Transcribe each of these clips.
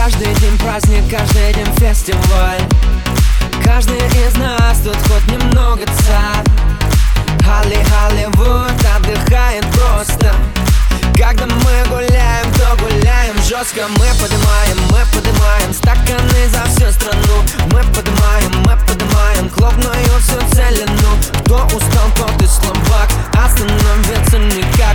Каждый день праздник, каждый день фестиваль. Каждый из нас тут хоть немного царь. Голливуд отдыхает просто. Когда мы гуляем, то гуляем жестко. Мы поднимаем стаканы за всю страну. Мы поднимаем клубную всю целину. Кто устал, тот и слабак, остановиться никак.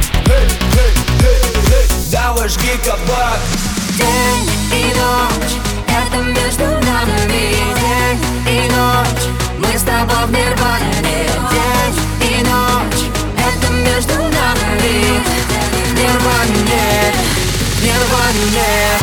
Давай жги кабак. День и ночь, это между нами. День и ночь, мы с тобой в нирване. День и ночь, это между нами. Нирване, нирване.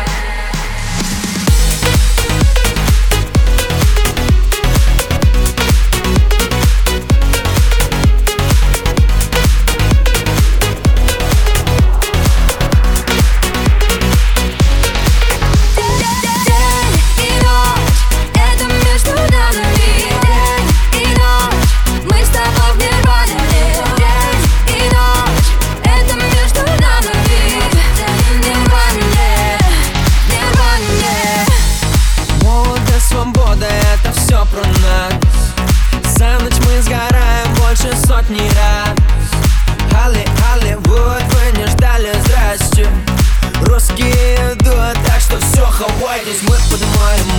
За ночь мы сгораем больше сотни раз. Голливуд, вы не ждали, здрасте. Русские идут, так что все, хавайтесь. Мы поднимаем